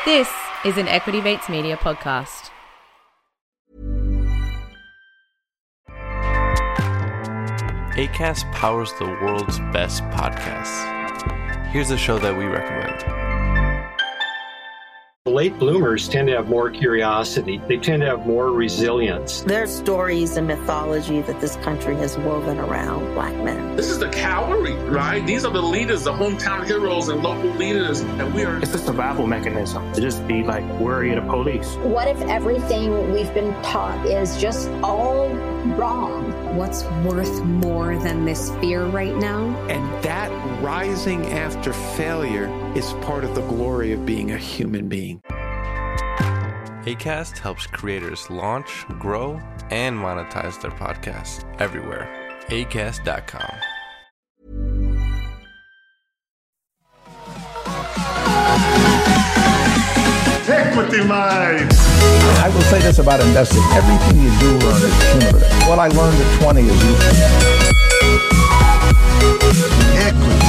This is an Equity Mates Media podcast. Acast powers the world's best podcasts. Here's a show that we recommend. Late bloomers tend to have more curiosity. They tend to have more resilience. There's stories and mythology that this country has woven around Black men. This is the cavalry, right? These are the leaders, the hometown heroes and local leaders. And we are... It's a survival mechanism to just be like worried of police. What if everything we've been taught is just all wrong? What's worth more than this fear right now? And that rising after failure is part of the glory of being a human being. Acast helps creators launch, grow, and monetize their podcasts everywhere. Acast.com. Equity Mates! I will say this about investing. Everything you do learn is cumulative. What I learned at 20 is useful. Equity.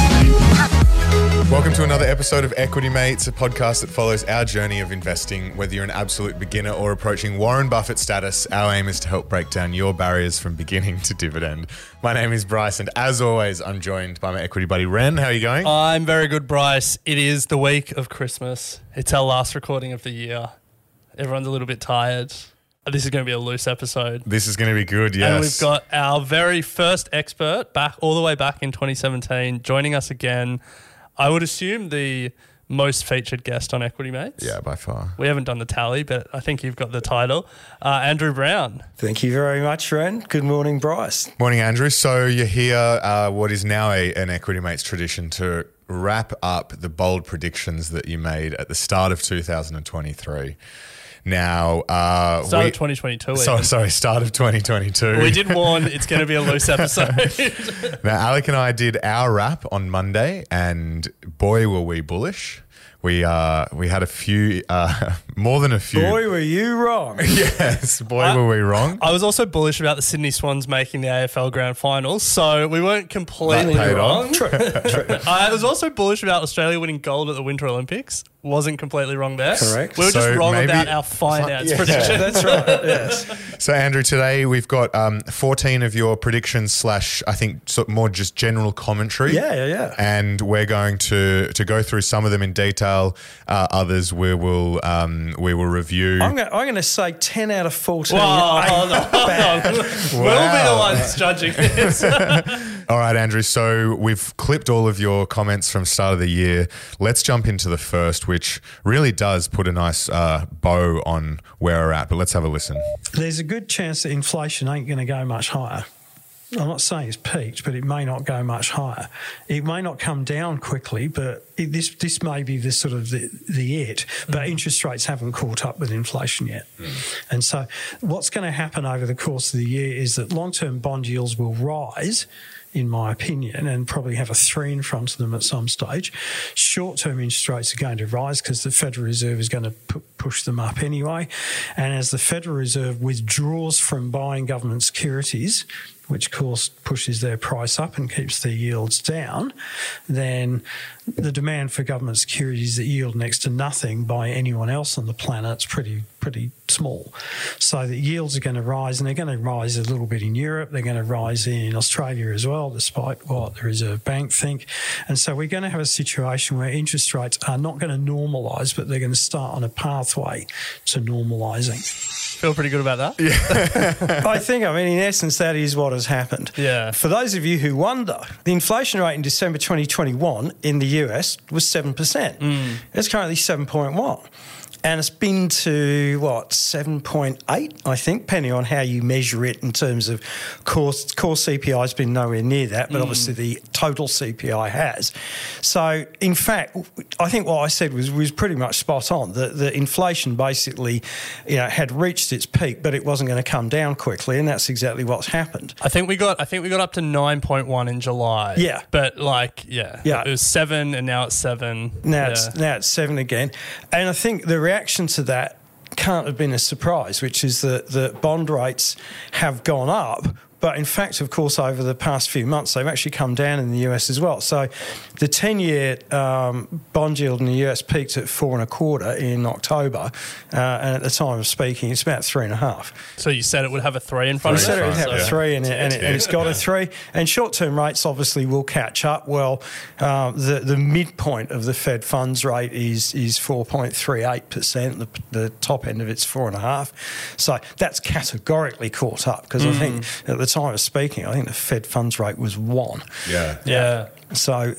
Welcome to another episode of Equity Mates, a podcast that follows our journey of investing. Whether you're an absolute beginner or approaching Warren Buffett status, our aim is to help break down your barriers from beginning to dividend. My name is Bryce, and as always, I'm joined by my equity buddy, Ren. How are you going? I'm very good, Bryce. It is the week of Christmas. It's our last recording of the year. Everyone's a little bit tired. This is going to be a loose episode. This is going to be good, yes. And we've got our very first expert back all the way back in 2017 joining us again. I would assume the most featured guest on Equity Mates. Yeah, by far. We haven't done the tally, but I think you've got the title. Andrew Brown. Thank you very much, Ren. Good morning, Bryce. Morning, Andrew. So you're here, what is now an Equity Mates tradition to wrap up the bold predictions that you made at the start of 2023. Now, start of 2022. Start of 2022. We did warn it's going to be a loose episode. Now, Alec and I did our wrap on Monday, and boy, were we bullish. We had a few, more than a few. Boy, were you wrong. Yes, boy, were we wrong. I was also bullish about the Sydney Swans making the AFL Grand Final, so we weren't completely wrong. True. I was also bullish about Australia winning gold at the Winter Olympics. Wasn't completely wrong there. Correct. We were just wrong about our finance prediction. That's right, yes. So, Andrew, today we've got 14 of your predictions / I think more just general commentary. Yeah. And we're going to go through some of them in detail. Others we will review. I'm going to say 10 out of 14. Whoa, hold on. We'll be the ones judging this. All right, Andrew. So we've clipped all of your comments from start of the year. Let's jump into the first, which really does put a nice bow on where we're at. But let's have a listen. There's a good chance that inflation ain't going to go much higher. I'm not saying it's peaked, but it may not go much higher. It may not come down quickly, but this may be the sort of the it. But interest rates haven't caught up with inflation yet. And so what's going to happen over the course of the year is that long-term bond yields will rise, in my opinion, and probably have a 3 in front of them at some stage. Short-term interest rates are going to rise because the Federal Reserve is going to push them up anyway. And as the Federal Reserve withdraws from buying government securities, which of course pushes their price up and keeps their yields down, then the demand for government securities that yield next to nothing by anyone else on the planet is pretty small. So the yields are going to rise, and they're going to rise a little bit in Europe. They're going to rise in Australia as well, despite what the Reserve Bank think. And so we're going to have a situation where interest rates are not going to normalise, but they're going to start on a pathway to normalising. Feel pretty good about that? Yeah. I mean, in essence, that is what has happened. Yeah. For those of you who wonder, the inflation rate in December 2021 in the US was 7%. It's currently 7.1. And it's been to, 7.8, I think, depending on how you measure it in terms of core CPI has been nowhere near that, but obviously the total CPI has. So, in fact, I think what I said was pretty much spot on. The inflation basically, had reached its peak, but it wasn't going to come down quickly, and that's exactly what's happened. I think we got up to 9.1 in July. Yeah. But it was 7 and now it's 7. Now it's 7 again. And I think the reaction to that can't have been a surprise, which is that bond rates have gone up, But in fact, of course, over the past few months, they've actually come down in the US as well. So the 10-year bond yield in the US peaked at 4.25 in October, and at the time of speaking, it's about 3.5. So you said it would have a 3 in front of it? I said it would have a 3, and it's got a 3. And short-term rates obviously will catch up. Well, the midpoint of the Fed funds rate is 4.38%. The top end of it's 4.5. So that's categorically caught up, because I think at the time of speaking, I think the Fed funds rate was 1. Yeah. So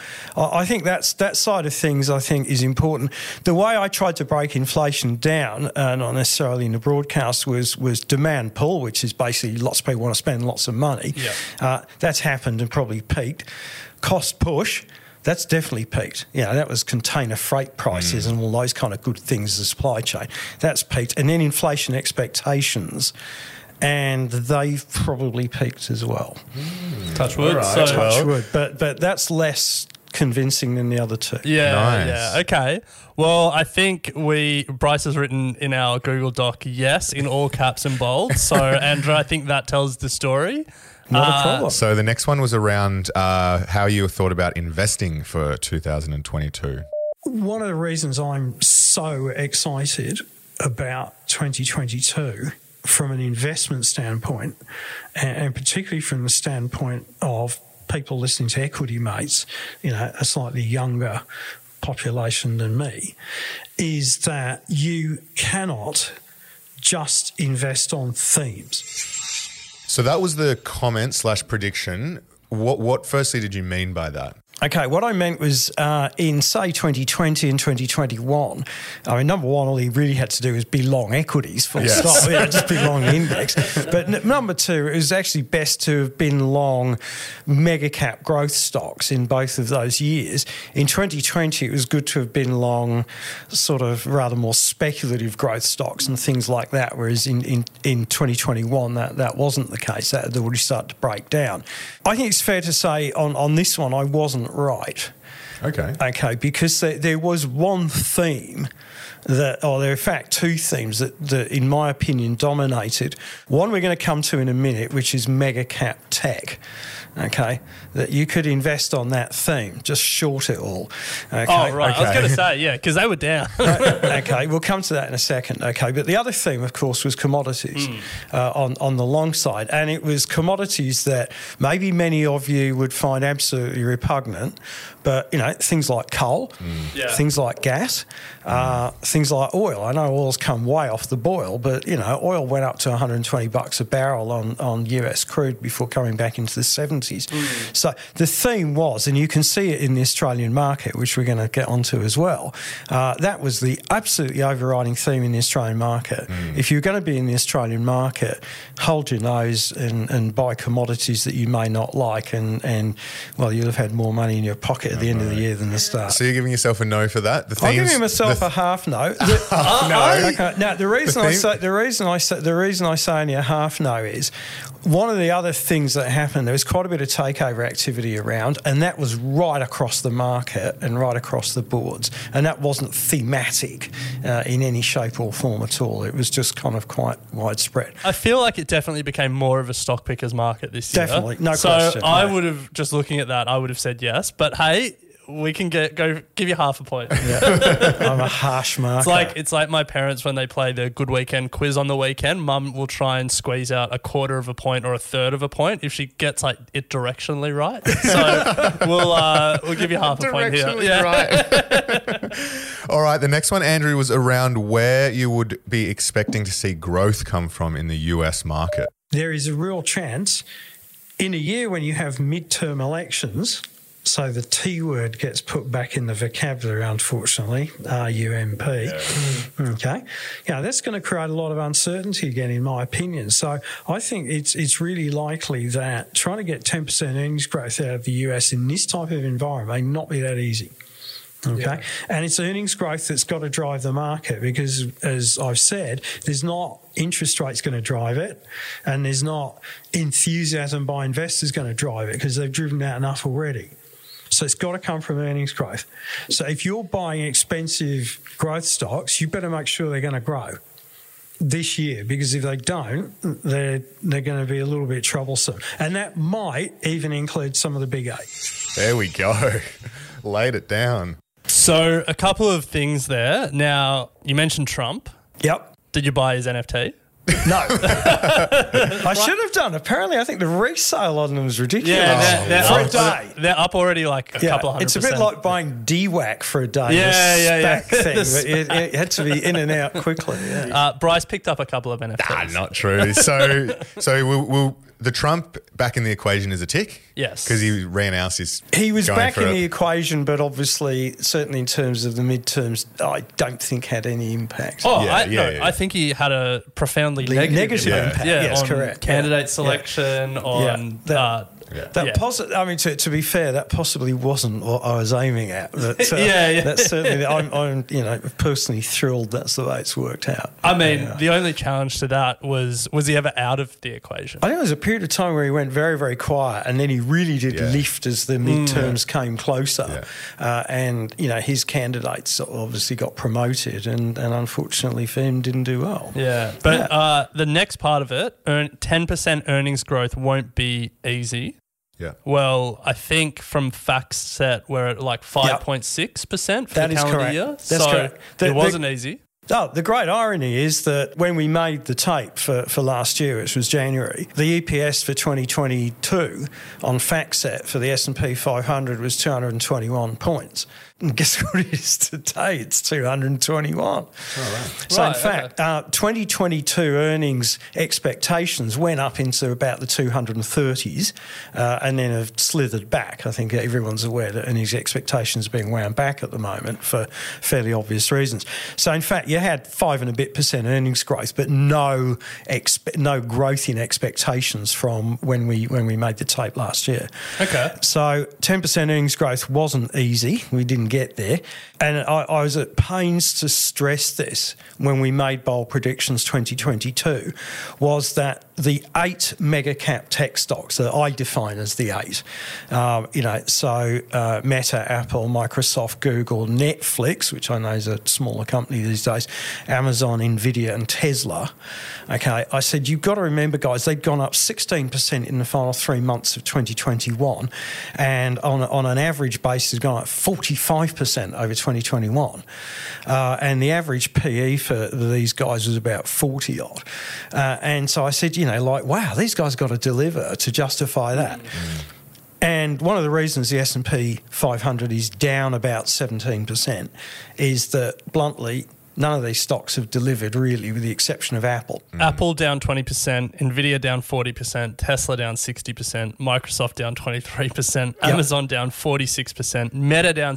I think that side of things, I think, is important. The way I tried to break inflation down, not necessarily in the broadcast, was demand pull, which is basically lots of people want to spend lots of money. Yeah. That's happened and probably peaked. Cost push, that's definitely peaked. That was container freight prices and all those kind of good things, the supply chain. That's peaked. And then inflation expectations, and they've probably peaked as well. Touch wood. Right. Touch wood. But that's less convincing than the other two. Yeah. Okay. Well, I think Bryce has written in our Google Doc, yes, in all caps and bold. So, Andrew, I think that tells the story. Not a problem. So the next one was around how you thought about investing for 2022. One of the reasons I'm so excited about 2022 from an investment standpoint, and particularly from the standpoint of people listening to Equity Mates, a slightly younger population than me, is that you cannot just invest on themes. So that was the comment / prediction. What firstly did you mean by that? Okay, what I meant was in, say, 2020 and 2021, number one, all he really had to do was be long equities, full stop. Just be long the index. But number two, it was actually best to have been long mega cap growth stocks in both of those years. In 2020, it was good to have been long sort of rather more speculative growth stocks and things like that, whereas in 2021, that wasn't the case. That had already started to break down. I think it's fair to say on this one, I wasn't right. Okay, because there was one theme there are in fact two themes that in my opinion dominated. One we're going to come to in a minute, which is mega cap tech. Okay, that you could invest on that theme, just short it all. Okay? Oh, right. Okay. I was going to say, yeah, because they were down. Okay, we'll come to that in a second. Okay, but the other theme, of course, was commodities on the long side. And it was commodities that maybe many of you would find absolutely repugnant, but, things like coal, things like gas, things like oil. I know oil's come way off the boil, but, oil went up to $120 a barrel on US crude before coming back into the 70s. So the theme was, and you can see it in the Australian market, which we're going to get onto as well, that was the absolutely overriding theme in the Australian market. If you're going to be in the Australian market, hold your nose and buy commodities that you may not like, and well, you'll have had more money in your pocket at the end of the year than the start. So you're giving yourself a no for that? I'm giving myself a half no. No. Okay. Now the reason I say only a half no is one of the other things that happened. There was quite a bit of takeover activity around, and that was right across the market and right across the boards, and that wasn't thematic in any shape or form at all. It was just kind of quite widespread. I feel like it definitely became more of a stock pickers market this year. Definitely, no so question. I would have, just looking at that, I would have said yes. But hey, we can go give you half a point. Yeah. I'm a harsh marker. It's like my parents when they play the Good Weekend quiz on the weekend. Mum will try and squeeze out a quarter of a point or a third of a point if she gets it directionally right. So we'll give you half a point here. Yeah. Right. All right. The next one, Andrew, was around where you would be expecting to see growth come from in the US market. There is a real chance in a year when you have midterm elections. So the T word gets put back in the vocabulary, unfortunately, RUMP. Yeah. Okay. That's going to create a lot of uncertainty again, in my opinion. So I think it's really likely that trying to get 10% earnings growth out of the US in this type of environment may not be that easy. Okay. Yeah. And it's earnings growth that's got to drive the market because, as I've said, there's not interest rates going to drive it, and there's not enthusiasm by investors going to drive it because they've driven out enough already. So it's got to come from earnings growth. So if you're buying expensive growth stocks, you better make sure they're going to grow. this year, because if they don't, they're going to be a little bit troublesome. And that might even include some of the big eight. There we go. Laid it down. So a couple of things there. Now, you mentioned Trump. Yep. Did you buy his NFT? No. I should have done. Apparently, I think the resale on them is ridiculous. Yeah, for a day. They're up already like a couple of 100%. It's a bit like buying DWAC for a day. Yeah. Thing. But it had to be in and out quickly. Yeah. Bryce picked up a couple of NFTs. Not true. So we'll the Trump back in the equation is a tick? Yes. Because he ran Alcy's. He was back in the equation, but obviously, certainly in terms of the midterms, I don't think had any impact. I think he had a profoundly negative impact. Yes, on correct. Candidate selection, on... I mean, to be fair, that possibly wasn't what I was aiming at. But, that's certainly. I'm personally thrilled that's the way it's worked out. I mean, the only challenge to that was he ever out of the equation? I think there was a period of time where he went very, very quiet, and then he really did lift as the midterms came closer. And his candidates obviously got promoted, and unfortunately for him, didn't do well. Yeah, but the next part of it, 10% earnings growth won't be easy. Yeah. Well, I think from FactSet we're at like 5.6% for the calendar year. That's correct. It wasn't easy. Oh, the great irony is that when we made the tape for last year, which was January, the EPS for 2022 on FactSet for the S&P 500 was 221 points. And guess what it is today? It's 221. Oh, right. So, in fact, 2022 earnings expectations went up into about the 230s and then have slithered back. I think everyone's aware that earnings expectations are being wound back at the moment for fairly obvious reasons. So, in fact, you had 5% and a bit earnings growth, but no growth in expectations from when we made the tape last year. Okay. So 10% earnings growth wasn't easy. We didn't get there. And I was at pains to stress this when we made bold predictions 2022, was that the 8 mega cap tech stocks that I define as the 8, Meta, Apple, Microsoft, Google, Netflix, which I know is a smaller company these days, Amazon, Nvidia and Tesla. Okay, I said, you've got to remember, guys, they'd gone up 16% in the final 3 months of 2021 and on an average basis gone up 45% over 2021. And the average PE for these guys was about 40 odd. And so I said, wow, these guys got to deliver to justify that. And one of the reasons the S&P 500 is down about 17% is that, bluntly, none of these stocks have delivered really, with the exception of Apple. Apple down 20%, Nvidia down 40%, Tesla down 60%, Microsoft down 23%, Amazon down 46%, Meta down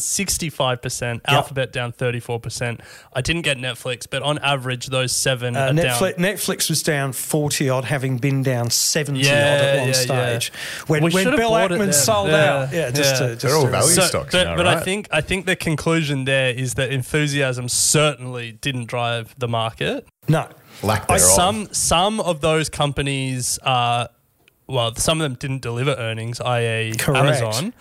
65%, Alphabet down 34%. I didn't get Netflix, but on average, those 7 are down. Netflix was down 40 odd, having been down 70 odd at one stage. When Bill Ackman sold out. They're all value stocks now, but right? I think the conclusion there is that enthusiasm certainly didn't drive the market. No. Lack thereof. Some of those companies, some of them didn't deliver earnings, i.e. Amazon,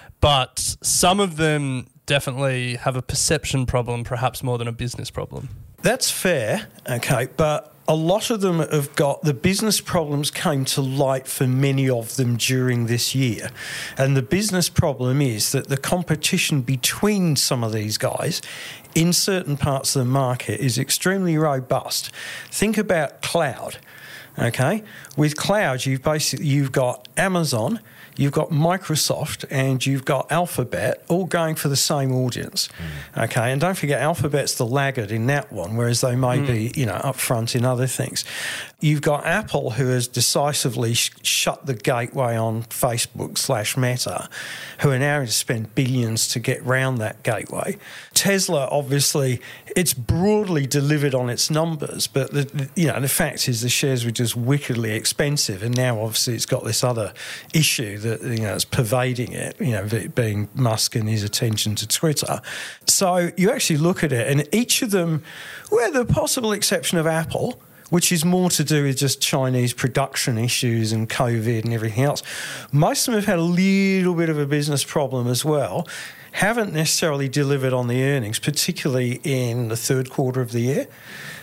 but some of them definitely have a perception problem, perhaps more than a business problem. That's fair, okay, but a lot of them have got the business problems came to light for many of them during this year. And the business problem is that the competition between some of these guys in certain parts of the market is extremely robust. Think about cloud, okay? With cloud, you've got Amazon, you've got Microsoft, and you've got Alphabet all going for the same audience, okay? And don't forget, Alphabet's the laggard in that one, whereas they may be, up front in other things. You've got Apple, who has decisively shut the gateway on Facebook/Meta, who are now going to spend billions to get round that gateway. Tesla, obviously, it's broadly delivered on its numbers, but the fact is the shares were just wickedly expensive, and now obviously it's got this other issue that is pervading it, being Musk and his attention to Twitter. So you actually look at it, and each of them, with the possible exception of Apple, which is more to do with just Chinese production issues and COVID and everything else, most of them have had a little bit of a business problem as well, haven't necessarily delivered on the earnings, particularly in the third quarter of the year.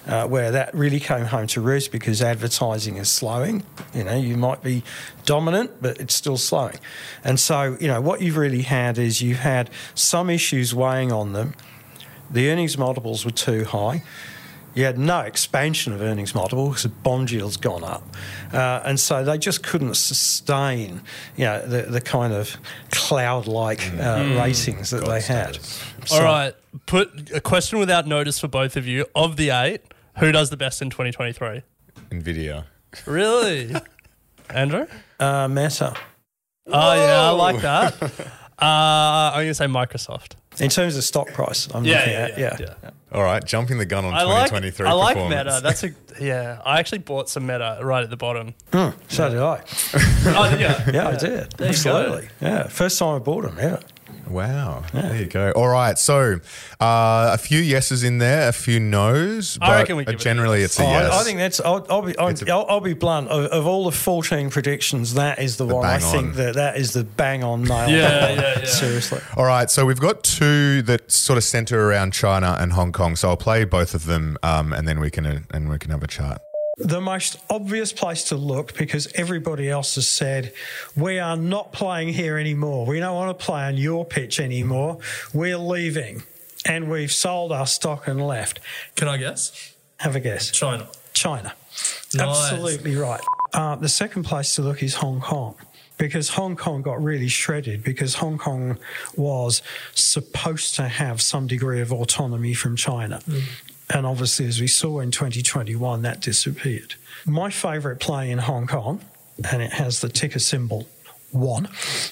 where that really came home to roost because advertising is slowing. You might be dominant, but it's still slowing. And so, what you've really had is you've had some issues weighing on them. The earnings multiples were too high. You had no expansion of earnings multiple because the bond yield's gone up. And so they just couldn't sustain, the kind of cloud-like ratings that they had. All right, put a question without notice for both of you. Of the 8, who does the best in 2023? NVIDIA. Really? Andrew? Meta. Oh, yeah, I like that. I'm going to say Microsoft. In terms of stock price, I'm looking at. Yeah. All right, jumping the gun on 2023 I like performance. Meta. I actually bought some Meta right at the bottom. So did I. Oh, did you? Yeah, I did. Absolutely. Yeah, first time I bought them, yeah. Wow. Yeah. There you go. All right. So a few yeses in there, a few nos. But I reckon we give generally it's a yes. I think that's. I'll be blunt. Of all the 14 predictions, that is the one I think that is the bang on nail. Yeah. Seriously. All right. So we've got 2 that sort of center around China and Hong Kong. So I'll play both of them, and then we can have a chat. The most obvious place to look, because everybody else has said, we are not playing here anymore. We don't want to play on your pitch anymore. We're leaving. And we've sold our stock and left. Can I guess? Have a guess. China. Nice. Absolutely right. The second place to look is Hong Kong. Because Hong Kong got really shredded because Hong Kong was supposed to have some degree of autonomy from China. And obviously, as we saw in 2021, that disappeared. My favourite play in Hong Kong, and it has the ticker symbol 1.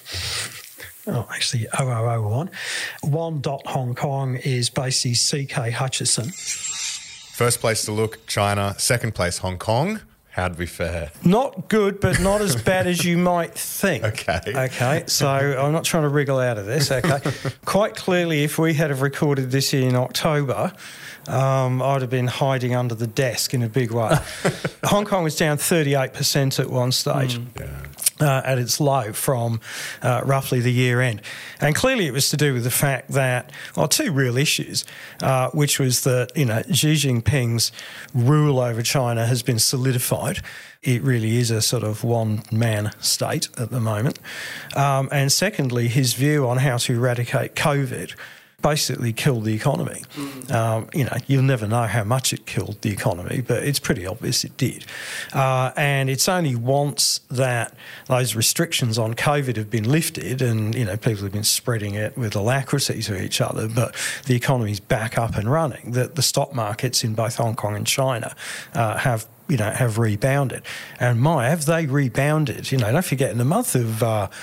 Oh, actually, 0001. 1.Hong Kong is basically CK Hutchison. First place to look, China. Second place, Hong Kong. How'd we fare? Not good, but not as bad as you might think. Okay. So I'm not trying to wriggle out of this, okay? Quite clearly, if we had have recorded this in October, I'd have been hiding under the desk in a big way. Hong Kong was down 38% at one stage. At its low from roughly the year end. And clearly it was to do with the fact that, 2 real issues, which was that, Xi Jinping's rule over China has been solidified. It really is a sort of one-man state at the moment. And secondly, his view on how to eradicate COVID basically killed the economy. You'll never know how much it killed the economy, but it's pretty obvious it did. And it's only once that those restrictions on COVID have been lifted and, people have been spreading it with alacrity to each other, but the economy's back up and running, that the stock markets in both Hong Kong and China have rebounded. And have they rebounded? Don't forget, in the month of,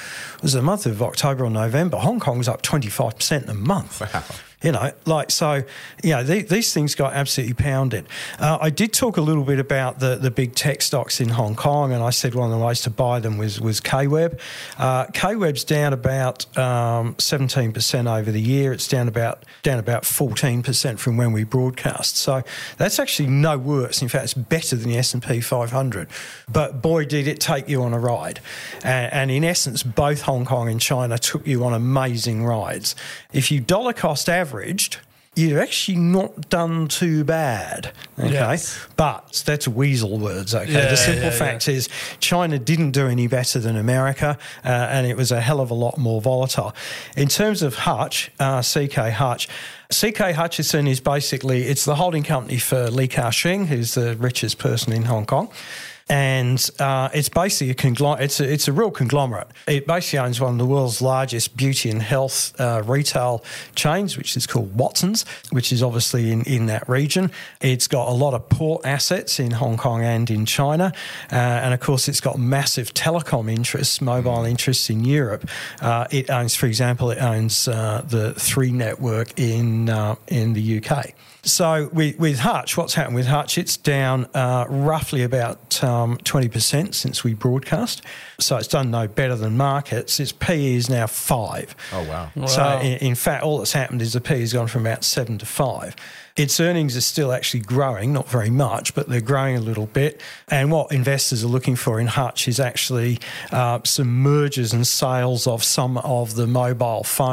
October or November, Hong Kong was up 25% in a month. Wow. These things got absolutely pounded. I did talk a little bit about the big tech stocks in Hong Kong, and I said one of the ways to buy them was KWeb. KWeb's down about 17% over the year. It's down about 14% from when we broadcast. So that's actually no worse. In fact, it's better than the S&P 500. But boy, did it take you on a ride. And in essence, both Hong Kong and China took you on amazing rides. If you dollar cost averaged, you've actually not done too bad, okay? Yes. But that's weasel words, okay? The simple fact is China didn't do any better than America, and it was a hell of a lot more volatile. In terms of Hutch, CK Hutchison is basically, it's the holding company for Li Ka-shing, who's the richest person in Hong Kong. And it's basically it's a real conglomerate. It basically owns one of the world's largest beauty and health retail chains, which is called Watsons, which is obviously in that region. It's got a lot of port assets in Hong Kong and in China. And, of course, it's got massive telecom interests, mobile interests in Europe. It owns, for example, the 3 network in the UK. So with Hutch, what's happened with Hutch? It's down roughly about 20% since we broadcast. So it's done no better than markets. Its PE is now 5. Oh, wow. So in fact, all that's happened is the PE has gone from about 7 to 5. Its earnings are still actually growing, not very much, but they're growing a little bit. And what investors are looking for in Hutch is actually some mergers and sales of some of the mobile phone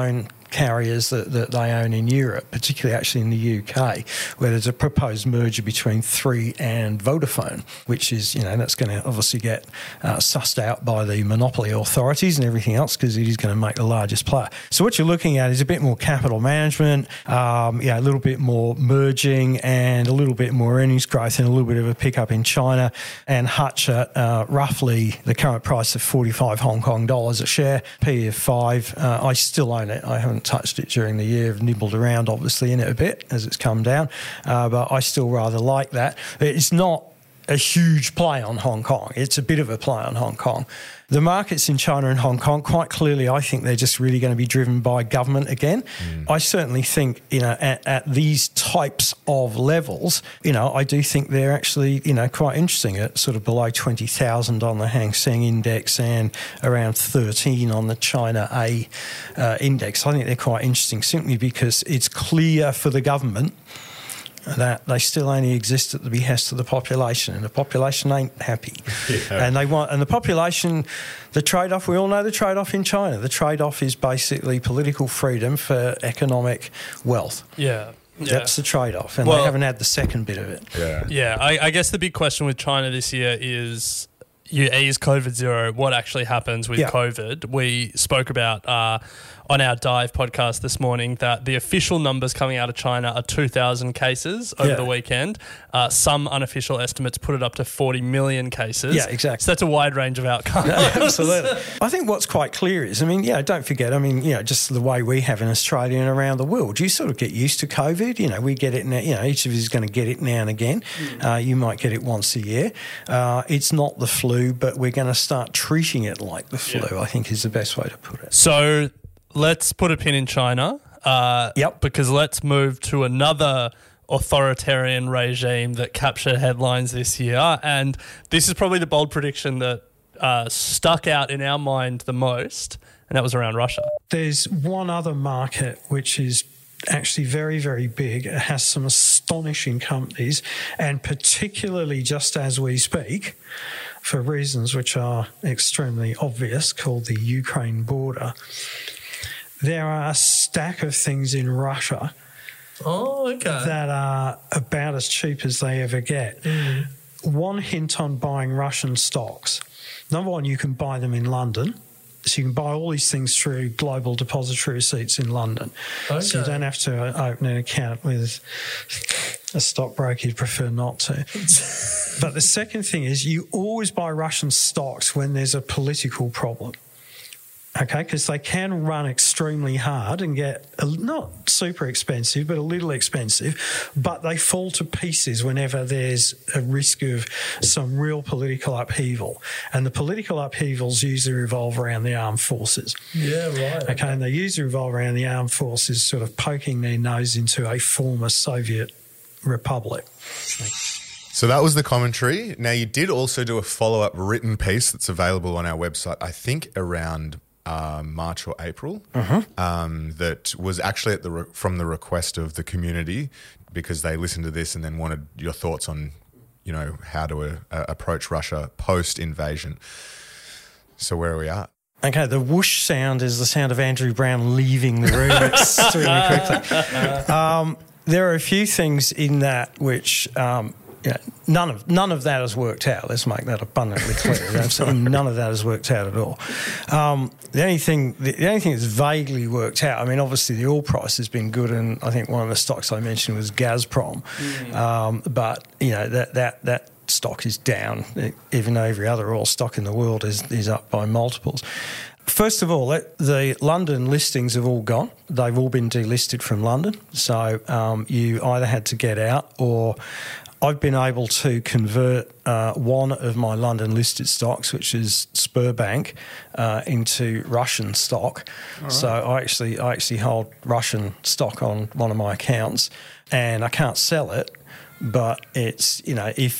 carriers that they own in Europe, particularly actually in the UK, where there's a proposed merger between Three and Vodafone, which is, that's going to obviously get sussed out by the monopoly authorities and everything else, because it is going to make the largest player. So what you're looking at is a bit more capital management, a little bit more merging and a little bit more earnings growth and a little bit of a pickup in China, and Hutch at roughly the current price of 45 Hong Kong dollars a share, PE of 5. I still own it. I haven't touched it during the year. I've nibbled around obviously in it a bit as it's come down, but I still rather like that. It's not a huge play on Hong Kong. It's a bit of a play on Hong Kong. The markets in China and Hong Kong, quite clearly, I think they're just really going to be driven by government again. I certainly think, at these types of levels, I do think they're actually, quite interesting at sort of below 20,000 on the Hang Seng Index and around 13 on the China A Index. I think they're quite interesting simply because it's clear for the government that they still only exist at the behest of the population, and the population ain't happy. And the population, the trade-off, we all know the trade-off in China. The trade-off is basically political freedom for economic wealth. Yeah. That's the trade-off, and they haven't had the second bit of it. I guess the big question with China this year is, you ease COVID zero, what actually happens with COVID? We spoke about on our Dive podcast this morning that the official numbers coming out of China are 2,000 cases over the weekend. Some unofficial estimates put it up to 40 million cases. Yeah, exactly. So that's a wide range of outcomes. Yeah, absolutely. I think what's quite clear is, don't forget, just the way we have in Australia and around the world, you sort of get used to COVID. We get it now, each of us is going to get it now and again. You might get it once a year. It's not the flu, but we're going to start treating it like the flu, I think is the best way to put it. So let's put a pin in China. Because let's move to another authoritarian regime that captured headlines this year. And this is probably the bold prediction that stuck out in our mind the most, and that was around Russia. There's one other market which is actually very, very big. It has some astonishing companies, and particularly just as we speak, for reasons which are extremely obvious, called the Ukraine border, there are a stack of things in Russia that are about as cheap as they ever get. One hint on buying Russian stocks. Number one, you can buy them in London. So you can buy all these things through global depository receipts in London. So you don't have to open an account with a stockbroker. You'd prefer not to. But the second thing is you always buy Russian stocks when there's a political problem. Okay, because they can run extremely hard and get not super expensive, but a little expensive, but they fall to pieces whenever there's a risk of some real political upheaval. And the political upheavals usually revolve around the armed forces. Yeah, right. Okay, and they usually revolve around the armed forces sort of poking their nose into a former Soviet republic. So that was the commentary. Now, you did also do a follow-up written piece that's available on our website, I think around March or April, that was actually from the request of the community, because they listened to this and then wanted your thoughts on, how to approach Russia post-invasion. So where are we at? Okay, the whoosh sound is the sound of Andrew Brown leaving the room extremely quickly. There are a few things in that which... none of that has worked out. Let's make that abundantly clear. Absolutely none of that has worked out at all. The only thing that's vaguely worked out, obviously the oil price has been good, and I think one of the stocks I mentioned was Gazprom. But that stock is down, even though every other oil stock in the world is up by multiples. First of all, the London listings have all gone. They've all been delisted from London. So you either had to get out, or I've been able to convert one of my London listed stocks, which is Sberbank, into Russian stock. Right. So I actually hold Russian stock on one of my accounts, and I can't sell it. But it's, if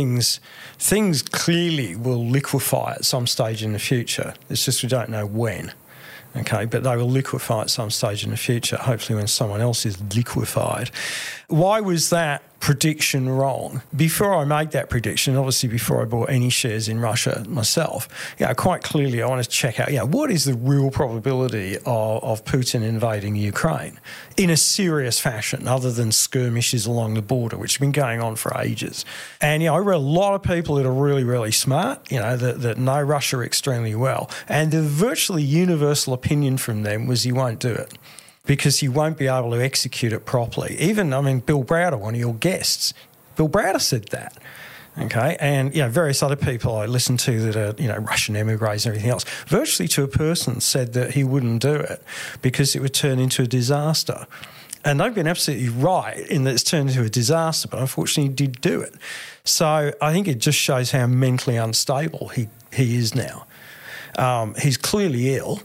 things clearly will liquefy at some stage in the future. It's just we don't know when. Okay, but they will liquefy at some stage in the future, hopefully when someone else is liquefied. Why was that prediction wrong. Before I made that prediction, obviously before I bought any shares in Russia myself, quite clearly I want to check out, what is the real probability of Putin invading Ukraine in a serious fashion other than skirmishes along the border, which have been going on for ages. And, I read a lot of people that are really, really smart, that know Russia extremely well. And the virtually universal opinion from them was he won't do it, because he won't be able to execute it properly. Even, Bill Browder, one of your guests, Bill Browder said that. Okay, and various other people I listen to that are Russian emigres and everything else, virtually to a person said that he wouldn't do it because it would turn into a disaster. And they've been absolutely right in that it's turned into a disaster, but unfortunately he did do it. So I think it just shows how mentally unstable he is now. He's clearly ill.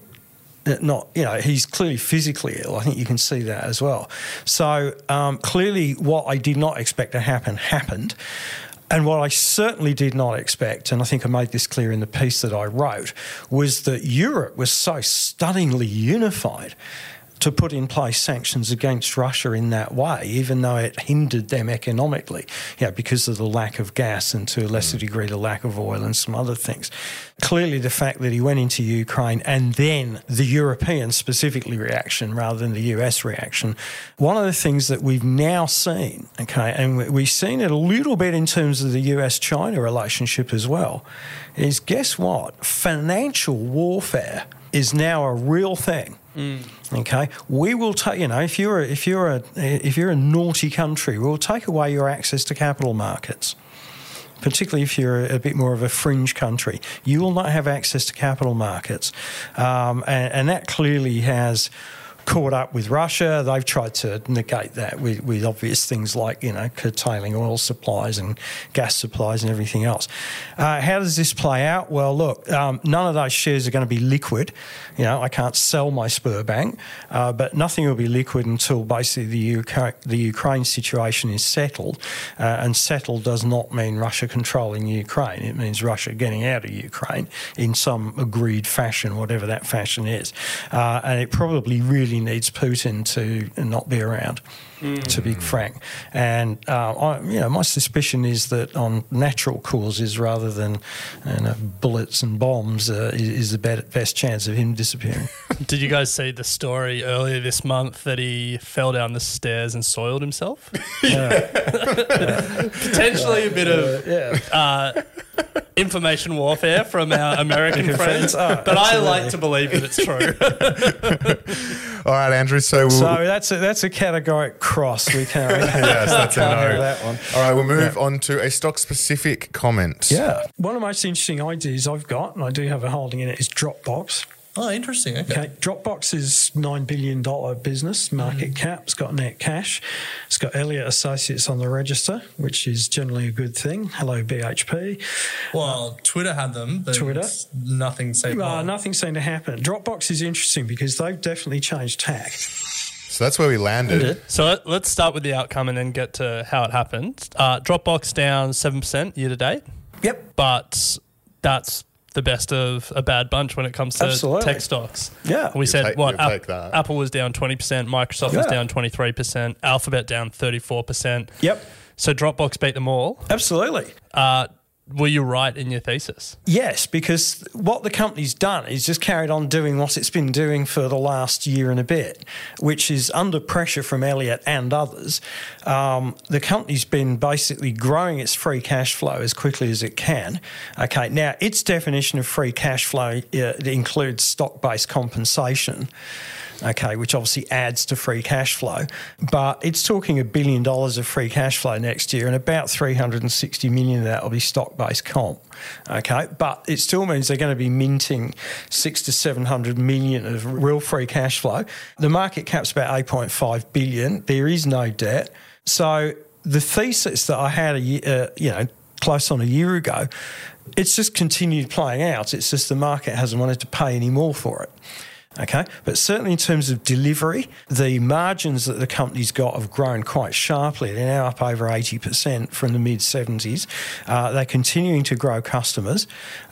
He's clearly physically ill. I think you can see that as well. So clearly what I did not expect to happen happened. And what I certainly did not expect, and I think I made this clear in the piece that I wrote, was that Europe was so stunningly unified to put in place sanctions against Russia in that way, even though it hindered them economically, because of the lack of gas and to a lesser degree the lack of oil and some other things. Clearly the fact that he went into Ukraine and then the European specifically reaction rather than the US reaction, one of the things that we've now seen, and we've seen it a little bit in terms of the US-China relationship as well, is guess what? Financial warfare is now a real thing. Okay, we will take. If you're a naughty country, we'll take away your access to capital markets. Particularly if you're a bit more of a fringe country, you will not have access to capital markets, and that clearly has caught up with Russia. They've tried to negate that with obvious things like, curtailing oil supplies and gas supplies and everything else. How does this play out? Well, look, none of those shares are going to be liquid. I can't sell my Sberbank, but nothing will be liquid until basically the Ukraine situation is settled. And settled does not mean Russia controlling Ukraine. It means Russia getting out of Ukraine in some agreed fashion, whatever that fashion is. And it probably really needs Putin to not be around, to be frank. And my suspicion is that on natural causes rather than bullets and bombs is the best chance of him disappearing. Did you guys see the story earlier this month that he fell down the stairs and soiled himself? Potentially a bit of information warfare from our American friends, but I like to believe that it's true. All right, Andrew. So that's a categoric cross. We can't. Yes, that's a no. Have that one. All right, we'll move on to a stock-specific comment. Yeah, one of the most interesting ideas I've got, and I do have a holding in it, is Dropbox. Oh, interesting. Okay. Dropbox is $9 billion business, market cap. It's got net cash. It's got Elliott Associates on the register, which is generally a good thing. Hello, BHP. Well, Twitter had them, but nothing seemed to happen. Dropbox is interesting because they've definitely changed tack. So that's where we landed. So let's start with the outcome and then get to how it happened. Dropbox down 7% year to date. Yep. But that's the best of a bad bunch when it comes to tech stocks. Yeah. We said, Apple was down 20%, Microsoft was down 23%, Alphabet down 34%. Yep. So Dropbox beat them all. Absolutely. Were you right in your thesis? Yes, because what the company's done is just carried on doing what it's been doing for the last year and a bit, which is under pressure from Elliott and others. The company's been basically growing its free cash flow as quickly as it can. Okay, now its definition of free cash flow includes stock-based compensation. Okay, which obviously adds to free cash flow. But it's talking $1 billion of free cash flow next year, and about $360 million of that will be stock-based comp. Okay, but it still means they're going to be minting $600 to $700 million of real free cash flow. The market cap's about $8.5 billion. There is no debt. So the thesis that I had close on a year ago, it's just continued playing out. It's just the market hasn't wanted to pay any more for it. Okay, but certainly in terms of delivery, the margins that the company's got have grown quite sharply. They're now up over 80% from the mid-70s. They're continuing to grow customers,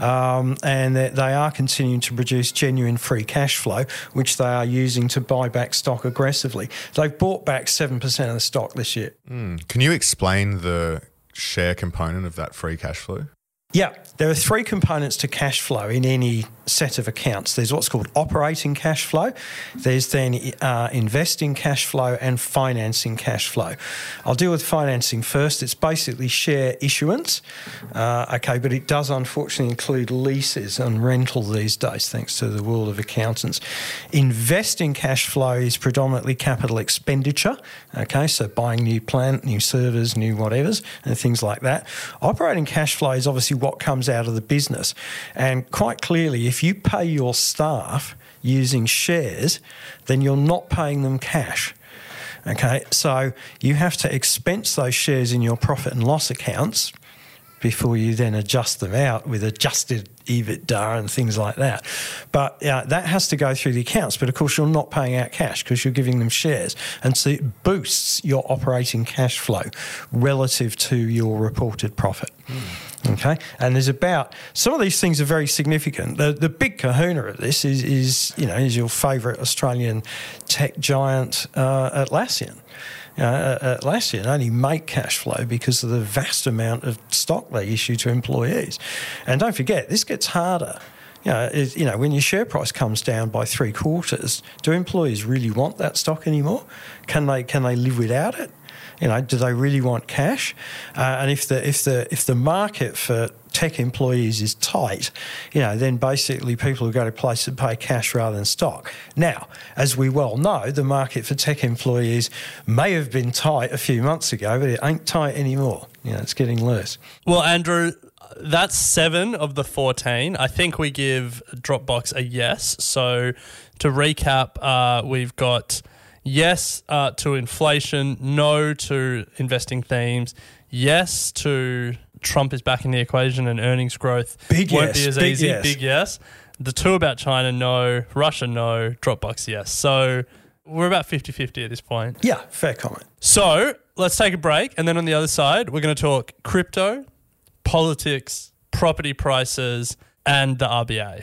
and they are continuing to produce genuine free cash flow, which they are using to buy back stock aggressively. They've bought back 7% of the stock this year. Can you explain the share component of that free cash flow? Yeah, there are three components to cash flow in any set of accounts. There's what's called operating cash flow. There's then investing cash flow and financing cash flow. I'll deal with financing first. It's basically share issuance, but it does unfortunately include leases and rental these days, thanks to the world of accountants. Investing cash flow is predominantly capital expenditure, so buying new plant, new servers, new whatevers, and things like that. Operating cash flow is obviously what comes out of the business. And quite clearly, if you pay your staff using shares, then you're not paying them cash. Okay, so you have to expense those shares in your profit and loss accounts before you then adjust them out with adjusted EBITDA and things like that. But that has to go through the accounts. But, of course, you're not paying out cash because you're giving them shares. And so it boosts your operating cash flow relative to your reported profit. Okay? And there's some of these things are very significant. The big kahuna of this is your favourite Australian tech giant, Atlassian. Atlassian only make cash flow because of the vast amount of stock they issue to employees. And don't forget, this gets harder. When your share price comes down by 3/4, do employees really want that stock anymore? Can they live without it? Do they really want cash? And if the market for tech employees is tight, then basically people will go to places that pay cash rather than stock. Now, as we well know, the market for tech employees may have been tight a few months ago, but it ain't tight anymore. It's getting loose. Well, Andrew, that's 7 of the 14. I think we give Dropbox a yes. So to recap, we've got yes to inflation, no to investing themes, yes to Trump is back in the equation and earnings growth won't be as easy. Yes. Big yes. The 2 about China, no. Russia, no. Dropbox, yes. So we're about 50-50 at this point. Yeah, fair comment. So let's take a break. And then on the other side, we're going to talk crypto, politics, property prices, and the RBA.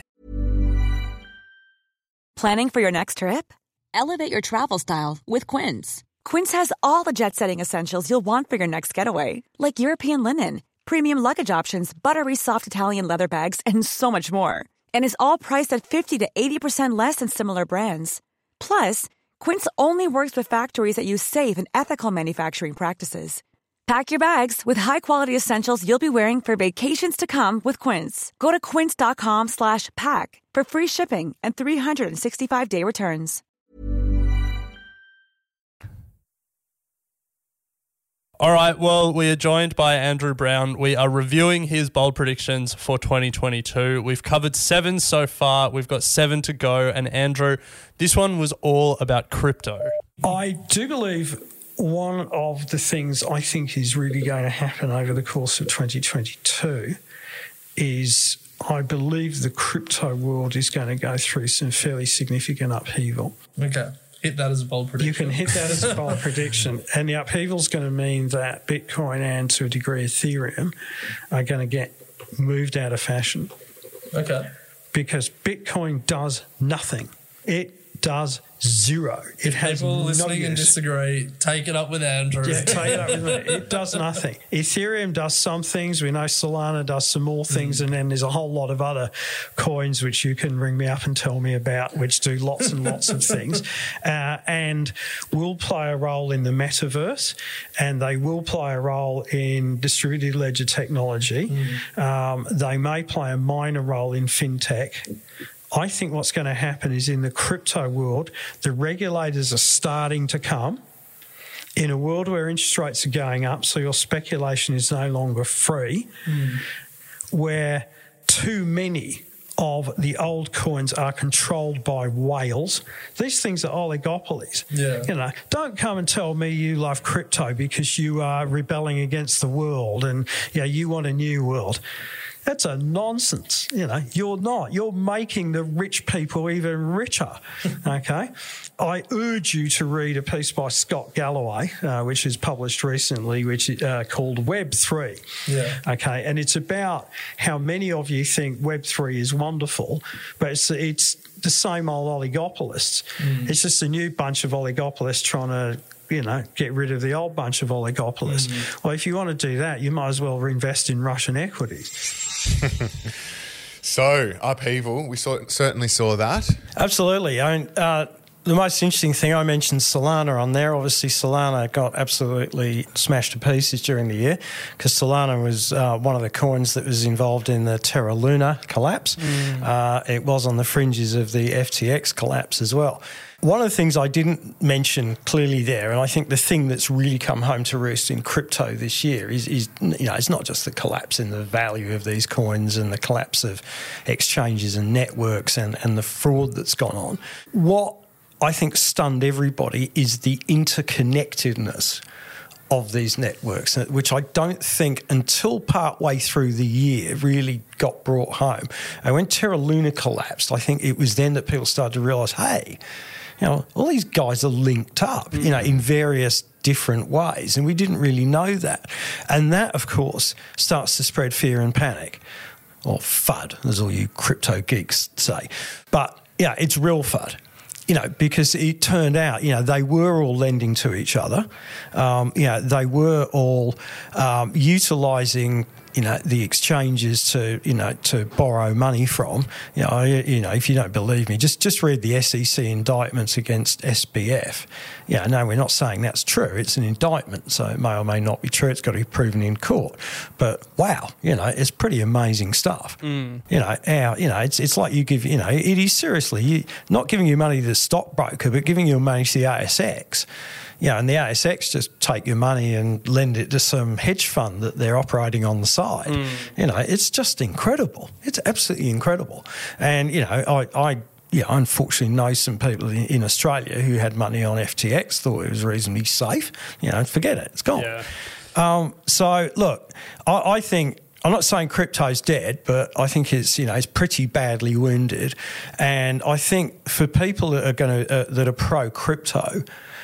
Planning for your next trip? Elevate your travel style with Quince. Quince has all the jet-setting essentials you'll want for your next getaway, like European linen, premium luggage options, buttery soft Italian leather bags, and so much more. And is all priced at 50 to 80% less than similar brands. Plus, Quince only works with factories that use safe and ethical manufacturing practices. Pack your bags with high-quality essentials you'll be wearing for vacations to come with Quince. Go to quince.com/pack for free shipping and 365-day returns. All right, well, we are joined by Andrew Brown. We are reviewing his bold predictions for 2022. We've covered 7 so far. We've got 7 to go. And Andrew, this one was all about crypto. I do believe one of the things I think is really going to happen over the course of 2022 is I believe the crypto world is going to go through some fairly significant upheaval. Okay. Hit that as a bold prediction. You can hit that as a bold prediction. And the upheaval is going to mean that Bitcoin and, to a degree, Ethereum are going to get moved out of fashion. Okay. Because Bitcoin does nothing. It does zero. It has people listening no and disagree, take it up with Andrew. Yeah, take it up with me. It does nothing. Ethereum does some things. We know Solana does some more things, and then there's a whole lot of other coins which you can ring me up and tell me about, which do lots and lots of things, and will play a role in the metaverse, and they will play a role in distributed ledger technology. They may play a minor role in fintech. I think what's going to happen is in the crypto world, the regulators are starting to come. In a world where interest rates are going up, so your speculation is no longer free, where too many of the old coins are controlled by whales. These things are oligopolies. Yeah. Don't come and tell me you love crypto because you are rebelling against the world and you want a new world. That's a nonsense. You're not. You're making the rich people even richer. Okay. I urge you to read a piece by Scott Galloway, which is published recently, which is called Web3. Yeah. Okay. And it's about how many of you think Web3 is wonderful, but it's the same old oligopolists. It's just a new bunch of oligopolists trying to get rid of the old bunch of oligopolists. Well, if you want to do that, you might as well reinvest in Russian equities. So, upheaval, we certainly saw that. Absolutely. I mean, the most interesting thing, I mentioned Solana on there. Obviously, Solana got absolutely smashed to pieces during the year because Solana was one of the coins that was involved in the Terra Luna collapse. It was on the fringes of the FTX collapse as well. One of the things I didn't mention clearly there, and I think the thing that's really come home to roost in crypto this year is it's not just the collapse in the value of these coins and the collapse of exchanges and networks and the fraud that's gone on. What I think stunned everybody is the interconnectedness of these networks, which I don't think until partway through the year really got brought home. And when Terra Luna collapsed, I think it was then that people started to realise, hey, all these guys are linked up, in various different ways, and we didn't really know that. And that, of course, starts to spread fear and panic, or FUD, as all you crypto geeks say. But, it's real FUD. Because it turned out, they were all lending to each other. They were all utilising, the exchanges to borrow money from. If you don't believe me, just read the SEC indictments against SBF. No, we're not saying that's true. It's an indictment, so it may or may not be true. It's got to be proven in court. But wow, it's pretty amazing stuff. It's like you give, it is seriously not giving you money to the stockbroker, but giving your money to the ASX. And the ASX just take your money and lend it to some hedge fund that they're operating on the side. It's just incredible. It's absolutely incredible. And, I unfortunately know some people in Australia who had money on FTX, thought it was reasonably safe. Forget it. It's gone. Yeah. So, look, I think... I'm not saying crypto's dead, but I think it's pretty badly wounded. And I think for people that are that are pro crypto,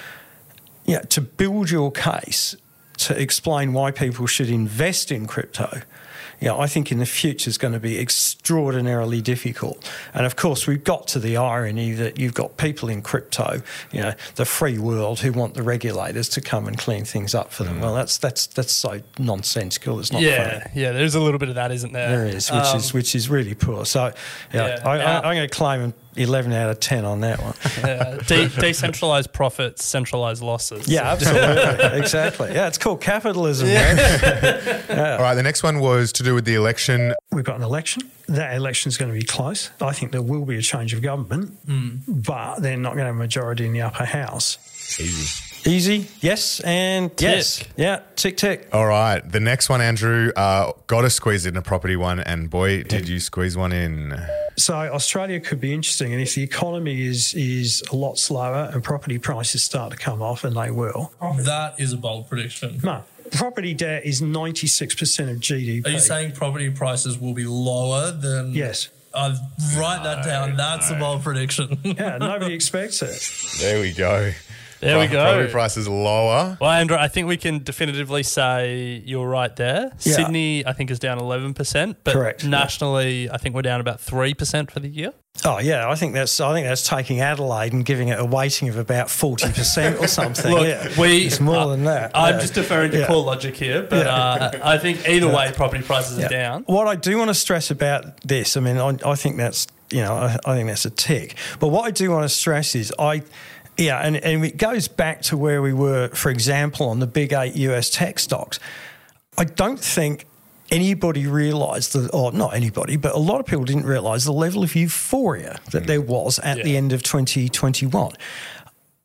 to build your case to explain why people should invest in crypto, I think in the future is going to be extraordinarily difficult. And of course, we've got to the irony that you've got people in crypto, the free world, who want the regulators to come and clean things up for them. Well, that's so nonsensical. It's not funny. Yeah, there's a little bit of that, isn't there? There is, which is really poor. So, I'm going to claim 11 out of 10 on that one. Decentralised profits, centralised losses. Yeah, absolutely. Exactly. Yeah, it's called capitalism. All right, the next one was to do with the election. We've got an election. That election is going to be close. I think there will be a change of government, but they're not going to have a majority in the upper house. Easy, yes, and tick. Yes. Yeah, tick, tick. All right, the next one, Andrew, got to squeeze in a property one, and boy, did you squeeze one in. So Australia could be interesting, and if the economy is a lot slower and property prices start to come off, and they will. That is a bold prediction. No. Property debt is 96% of GDP. Are you saying property prices will be lower than... Yes. Write that down. That's a bold prediction. Yeah, nobody expects it. There we go. There we go. Property prices lower. Well, Andrew, I think we can definitively say you're right there. Yeah. Sydney, I think, is down 11%, but correct. Nationally, I think we're down about 3% for the year. Oh yeah, I think that's taking Adelaide and giving it a weighting of about 40% or something. Look, it's more than that. I'm just deferring to core logic here, but I think either way, property prices are down. What I do want to stress about this, I mean, I think that's I think that's a tick. But what I do want to stress is and it goes back to where we were, for example, on the big 8 US tech stocks. I don't think anybody realised, or not anybody, but a lot of people didn't realise the level of euphoria that there was at the end of 2021.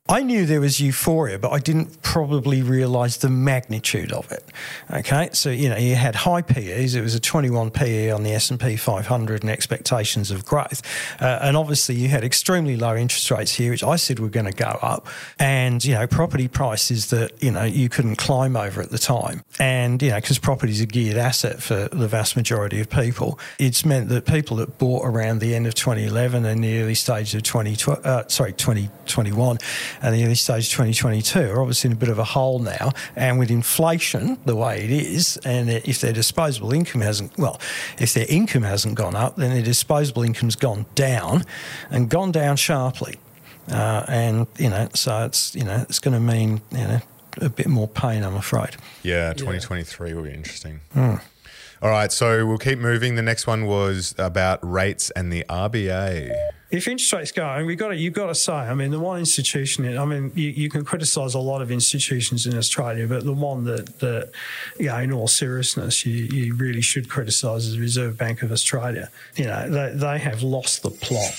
I knew there was euphoria, but I didn't probably realise the magnitude of it. Okay, so you had high PEs. It was a 21 PE on the S&P 500 and expectations of growth, and obviously you had extremely low interest rates here, which I said were going to go up, and property prices that you couldn't climb over at the time, and because property is a geared asset for the vast majority of people, it's meant that people that bought around the end of 2011 and the early stage of 2021 and the early stage of 2022 are obviously in a bit of a hole now. And with inflation the way it is, and if their disposable income if their income hasn't gone up, then their disposable income's gone down and gone down sharply. So it's it's going to mean a bit more pain, I'm afraid. Yeah, 2023 will be interesting. All right, so we'll keep moving. The next one was about rates and the RBA. If interest rates go, and you've got to say, the one institution, you can criticise a lot of institutions in Australia, but the one that in all seriousness, you really should criticise is the Reserve Bank of Australia. They have lost the plot.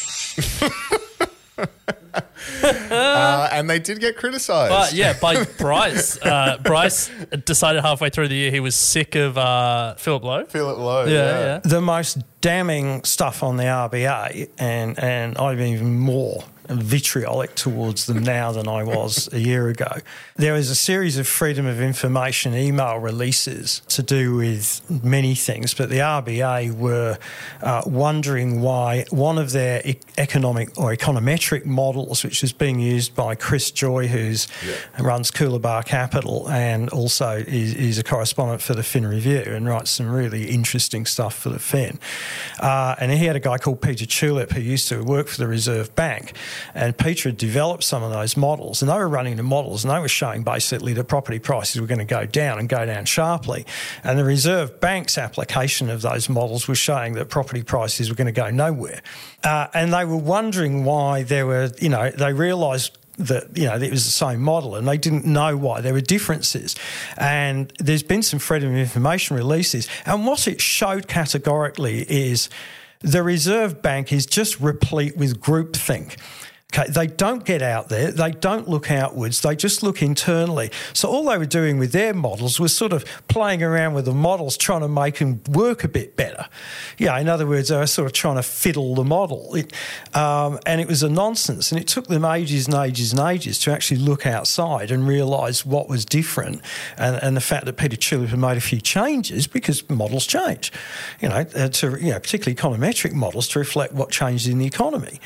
And they did get criticised. But by Bryce. Bryce decided halfway through the year he was sick of Philip Lowe. Philip Lowe, yeah. The most damning stuff on the RBA, and I'm even more vitriolic towards them now than I was a year ago. There was a series of freedom of information email releases to do with many things, but the RBA were wondering why one of their economic or econometric models, which is being used by Chris Joy, who runs Coolabah Capital and also is a correspondent for the Fin Review and writes some really interesting stuff for the Fin. And he had a guy called Peter Tulip who used to work for the Reserve Bank. And Peter had developed some of those models, and they were running the models, and they were showing basically that property prices were going to go down and go down sharply. And the Reserve Bank's application of those models was showing that property prices were going to go nowhere. And they were wondering why they realised that it was the same model, and they didn't know why there were differences. And there's been some freedom of information releases, and what it showed categorically is the Reserve Bank is just replete with groupthink. Okay, they don't get out there, they don't look outwards, they just look internally. So all they were doing with their models was sort of playing around with the models, trying to make them work a bit better. In other words, they were sort of trying to fiddle the model. And it was a nonsense. And it took them ages and ages and ages to actually look outside and realise what was different, and the fact that Peter Tulip had made a few changes because models change, particularly econometric models to reflect what changed in the economy.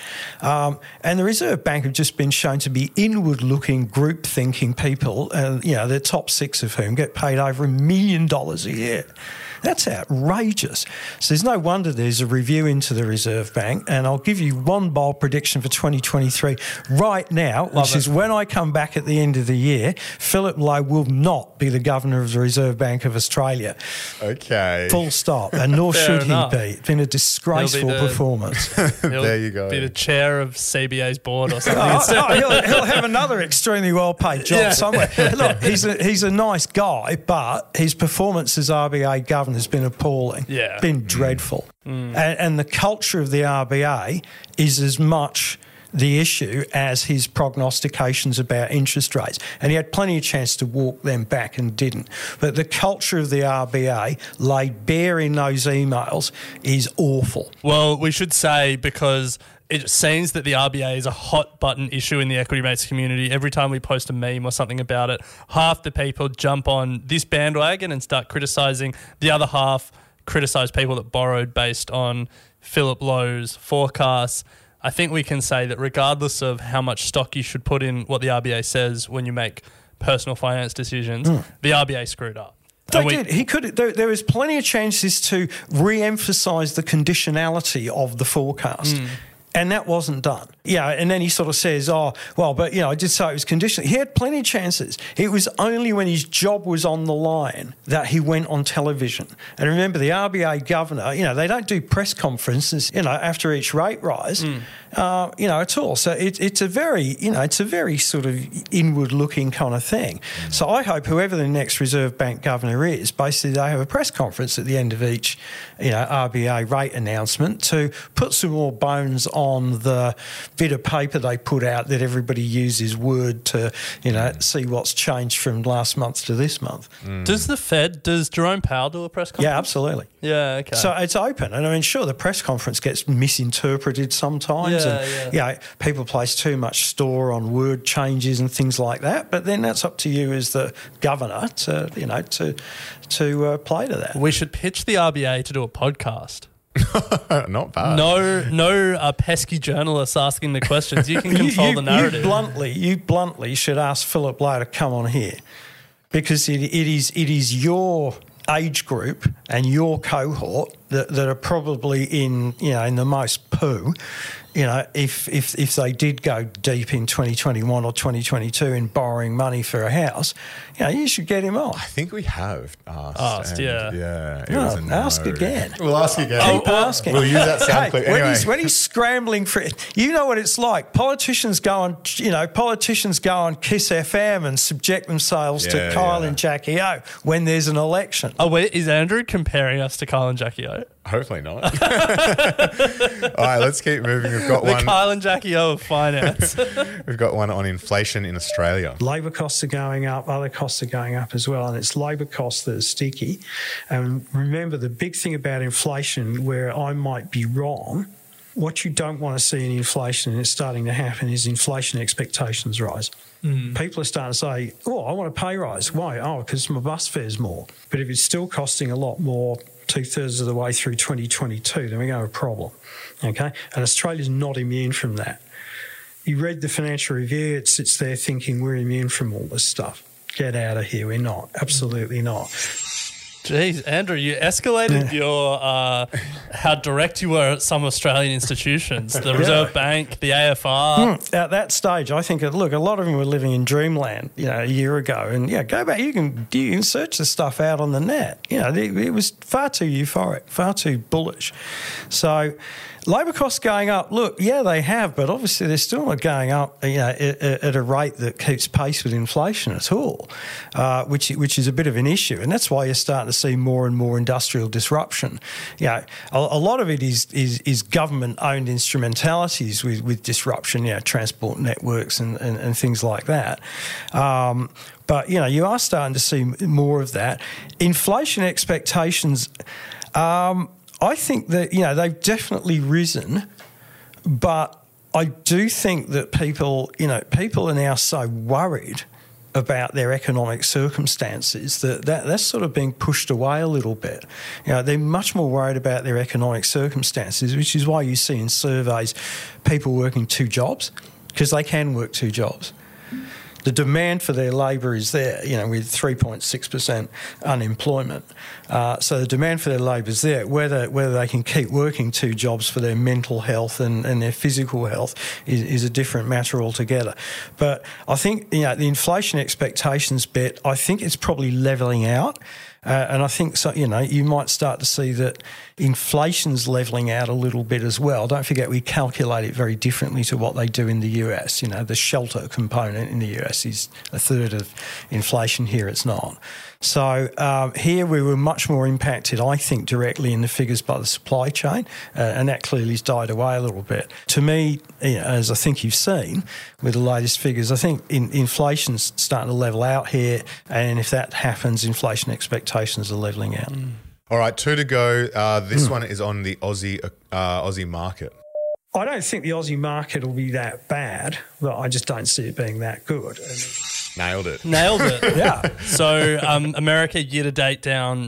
And the Reserve Bank have just been shown to be inward-looking, group-thinking people, and the top six of whom get paid over $1 million a year. That's outrageous. So there's no wonder there's a review into the Reserve Bank, and I'll give you one bold prediction for 2023 right now, which is when I come back at the end of the year, Philip Lowe will not be the Governor of the Reserve Bank of Australia. Okay. Full stop. And nor should he be. It's been a disgraceful performance. There you go. Be the chair of CBA's board or something. He'll have another extremely well-paid job somewhere. Look, he's a nice guy, but his performance as RBA Governor has been appalling. Yeah. Been dreadful. And the culture of the RBA is as much the issue as his prognostications about interest rates. And he had plenty of chance to walk them back and didn't. But the culture of the RBA laid bare in those emails is awful. Well, we should say, because it seems that the RBA is a hot button issue in the Equity Mates community. Every time we post a meme or something about it, half the people jump on this bandwagon and start criticising. The other half criticise people that borrowed based on Philip Lowe's forecasts. I think we can say that regardless of how much stock you should put in what the RBA says when you make personal finance decisions, the RBA screwed up. They did. He could. There was plenty of chances to re-emphasise the conditionality of the forecast. And that wasn't done. And then he sort of says, I did say it was conditional. He had plenty of chances. It was only when his job was on the line that he went on television. And remember, the RBA governor, they don't do press conferences, after each rate rise, at all. So it's a very sort of inward-looking kind of thing. So I hope whoever the next Reserve Bank governor is, basically they have a press conference at the end of each, RBA rate announcement to put some more bones on on the bit of paper they put out that everybody uses Word to, see what's changed from last month to this month. Does Jerome Powell do a press conference? Yeah, absolutely. Yeah, okay. So it's open. And I mean, sure, the press conference gets misinterpreted sometimes. People place too much store on word changes and things like that. But then that's up to you as the governor to play to that. We should pitch the RBA to do a podcast. Not bad. No pesky journalists asking the questions. You can control the narrative. You bluntly should ask Philip Lowe to come on here, because it is your age group and your cohort that are probably in the most poo. If they did go deep in 2021 or 2022 in borrowing money for a house, you should get him off. I think we have asked. Yeah. Ask again. We'll ask again. Keep asking. We'll use that sound clip. Anyway. When he's scrambling for it, you know what it's like. Politicians go on Kiss FM and subject themselves to Kyle and Jackie O when there's an election. Oh, wait, is Andrew comparing us to Kyle and Jackie O? Hopefully not. All right, let's keep moving. We've got one. The Kyle and Jackie O of finance. We've got one on inflation in Australia. Labour costs are going up, other costs are going up as well, and it's labour costs that are sticky. And remember, the big thing about inflation, where I might be wrong, what you don't want to see in inflation, and it's starting to happen, is inflation expectations rise. People are starting to say, I want a pay rise. Why? Oh, because my bus fare's more. But if it's still costing a lot more 2/3 of the way through 2022, then we're going to have a problem, okay? And Australia's not immune from that. You read the Financial Review, it sits there thinking we're immune from all this stuff. Get out of here. We're not. Absolutely not. Jeez, Andrew, you escalated your how direct you were at some Australian institutions, the Reserve Bank, the AFR. At that stage, I think, a lot of them were living in dreamland, a year ago. And, go back. You can search the stuff out on the net. It was far too euphoric, far too bullish. So labour costs going up. Look, they have, but obviously they're still not going up, at a rate that keeps pace with inflation at all, which is a bit of an issue. And that's why you're starting to see more and more industrial disruption. A lot of it is government-owned instrumentalities with disruption, transport networks and things like that. But, you are starting to see more of that. Inflation expectations, I think that, they've definitely risen, but I do think that people are now so worried about their economic circumstances that's sort of being pushed away a little bit. They're much more worried about their economic circumstances, which is why you see in surveys people working 2 jobs, because they can work 2 jobs. The demand for their labour is there, with 3.6% unemployment. So the demand for their labour is there. Whether they can keep working 2 jobs for their mental health and their physical health is a different matter altogether. But I think, the inflation expectations bit, I think it's probably levelling out. And I think, you might start to see that inflation's levelling out a little bit as well. Don't forget, we calculate it very differently to what they do in the US. The shelter component in the US is 1/3 of inflation. Here it's not. So here we were much more impacted, I think, directly in the figures by the supply chain, and that clearly has died away a little bit. To me, as I think you've seen with the latest figures, I think inflation's starting to level out here, and if that happens, inflation expectations are levelling out. All right, 2 to go. This one is on the Aussie market. I don't think the Aussie market will be that bad, but I just don't see it being that good. Nailed it. Yeah. So America year-to-date down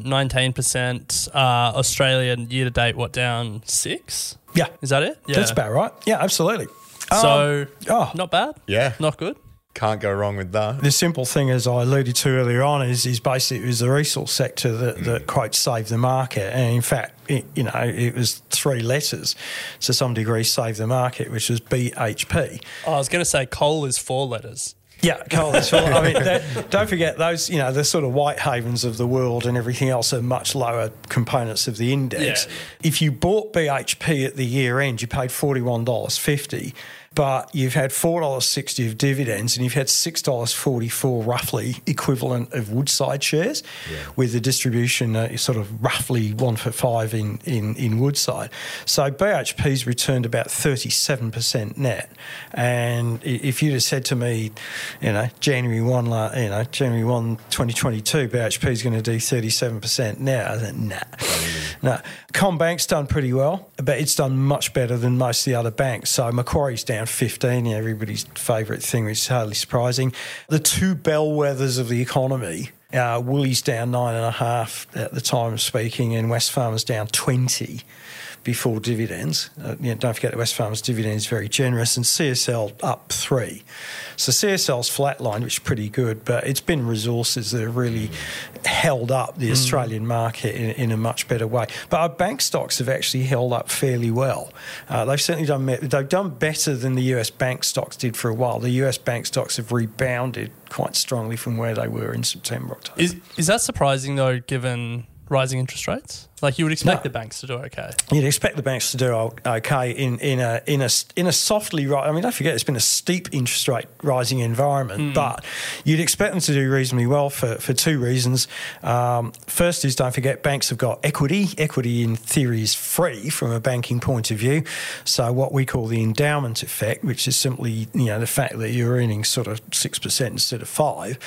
19%. Australia year-to-date, down 6%? Yeah. Is that it? Yeah. That's about right. Yeah, absolutely. So not bad? Yeah. Not good? Can't go wrong with that. The simple thing, as I alluded to earlier on, is basically it was the resource sector that quote saved the market. And in fact, it was 3 letters to some degree saved the market, which was BHP. Oh, I was going to say coal is 4 letters. Yeah, coal is 4. I mean, don't forget those, the sort of Whitehavens of the world and everything else are much lower components of the index. Yeah. If you bought BHP at the year end, you paid $41.50. but you've had $4.60 of dividends and you've had $6.44 roughly equivalent of Woodside shares, with the distribution sort of roughly 1 for 5 in Woodside. So BHP's returned about 37% net. And if you'd have said to me, January 1, 2022, BHP's going to do 37% now, I said, nah. CommBank's done pretty well, but it's done much better than most of the other banks. So Macquarie's down 15, everybody's favourite thing, which is hardly surprising. The two bellwethers of the economy, Woolies down 9.5 at the time of speaking, and Wesfarmers down 20 before dividends. Don't forget that Wesfarmers' dividend is very generous, and CSL up 3. So CSL's flatlined, which is pretty good, but it's been resources that have really held up the Australian market in a much better way. But our bank stocks have actually held up fairly well. They've certainly done better than the US bank stocks did for a while. The US bank stocks have rebounded quite strongly from where they were in September, October. Is that surprising though, given rising interest rates? Like, you would expect the banks to do okay. You'd expect the banks to do okay in a softly, I mean, don't forget it's been a steep interest rate rising environment, but you'd expect them to do reasonably well for two reasons. First is, don't forget, banks have got equity. Equity in theory is free from a banking point of view. So what we call the endowment effect, which is simply the fact that you're earning sort of 6% instead of 5%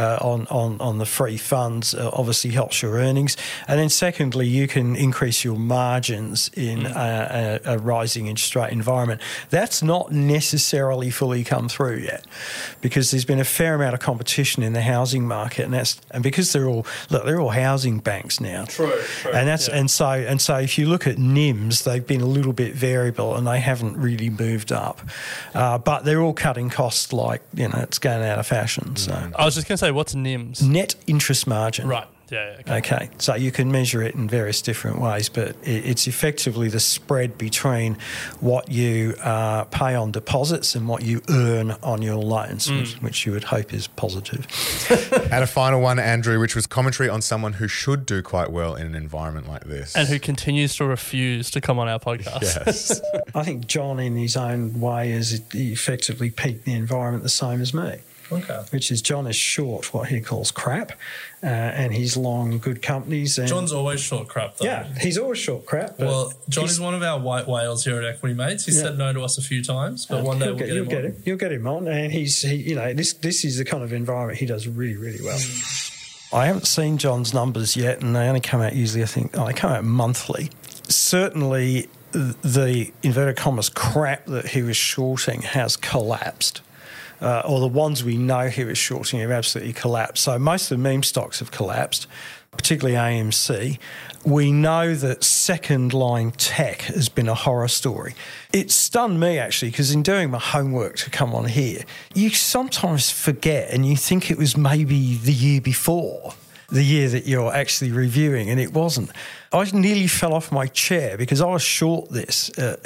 on the free funds, obviously helps your earnings. And then secondly, you can increase your margins in a rising interest rate environment. That's not necessarily fully come through yet, because there's been a fair amount of competition in the housing market, and because they're all housing banks now. True. And so if you look at NIMs, they've been a little bit variable and they haven't really moved up, but they're all cutting costs like it's going out of fashion. So I was just going to say, what's NIMs? Net interest margin. Right. Yeah. Okay. So you can measure it in various different ways, but it's effectively the spread between what you pay on deposits and what you earn on your loans, which you would hope is positive. And a final one, Andrew, which was commentary on someone who should do quite well in an environment like this. And who continues to refuse to come on our podcast. Yes. I think John, in his own way, has effectively peaked the environment the same as me. Okay. Which is, John is short what he calls crap, and he's long good companies. And John's always short crap, though. Yeah, he's always short crap. Well, John is one of our white whales here at Equity Mates. He said no to us a few times, but one day we'll get him on. You'll get him on, and this is the kind of environment he does really, really well. I haven't seen John's numbers yet, and they only come out usually, they come out monthly. Certainly, the inverted commas crap that he was shorting has collapsed. Or the ones we know he was shorting have absolutely collapsed. So most of the meme stocks have collapsed, particularly AMC. We know that second line tech has been a horror story. It stunned me, actually, because in doing my homework to come on here, you sometimes forget and you think it was maybe the year before, the year that you're actually reviewing, and it wasn't. I nearly fell off my chair because I was short this at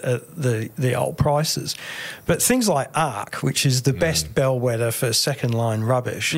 the old prices. But things like ARC, which is the best bellwether for second-line rubbish,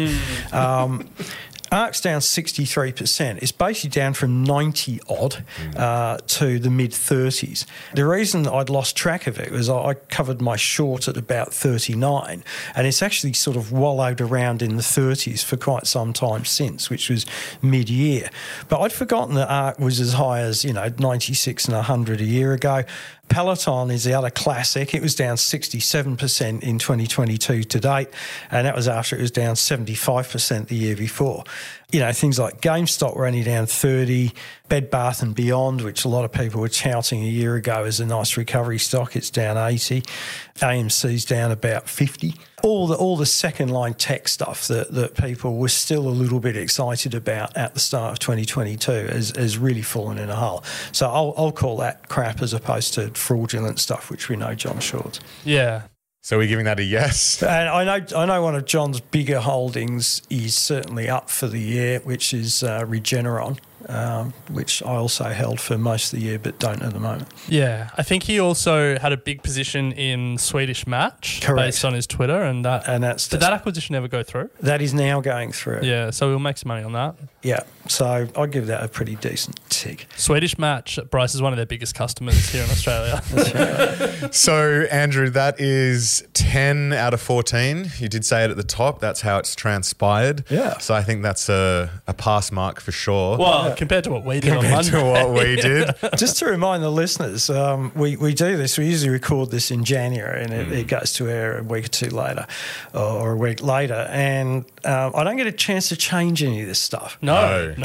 ARC's down 63%. It's basically down from 90-odd to the mid-30s. The reason I'd lost track of it was I covered my short at about 39, and it's actually sort of wallowed around in the 30s for quite some time since, which was mid-year. But I'd forgotten that ARC was as high as 96 and 100 a year ago. Peloton is the other classic. It was down 67% in 2022 to date, and that was after it was down 75% the year before. Things like GameStop were only down 30, Bed Bath & Beyond, which a lot of people were touting a year ago as a nice recovery stock, it's down 80. AMC's down about 50. All the second-line tech stuff that people were still a little bit excited about at the start of 2022 has really fallen in a hole. So I'll call that crap as opposed to fraudulent stuff, which we know John shorts. Yeah. So we're giving that a yes? And I know one of John's bigger holdings is certainly up for the year, which is Regeneron. which I also held for most of the year but don't at the moment. Yeah, I think he also had a big position in Swedish Match. Correct. Based on his Twitter, did that acquisition ever go through? That is now going through. Yeah, so we'll make some money on that. Yeah, so I'd give that a pretty decent tick. Swedish Match, Bryce is one of their biggest customers here in Australia. So, Andrew, that is 10 out of 14. You did say it at the top. That's how it's transpired. Yeah. So I think that's a pass mark for sure. Well, compared to what we did on Monday. To what we did. Just to remind the listeners, we do this. We usually record this in January and it goes to air a week or two later or a week later. And I don't get a chance to change any of this stuff. No.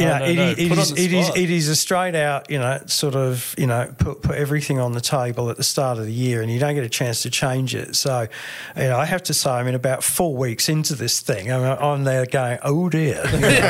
It is a straight out, sort of, put everything on the table at the start of the year and you don't get a chance to change it. So, I have to say, about 4 weeks into this thing, I'm there going, oh dear,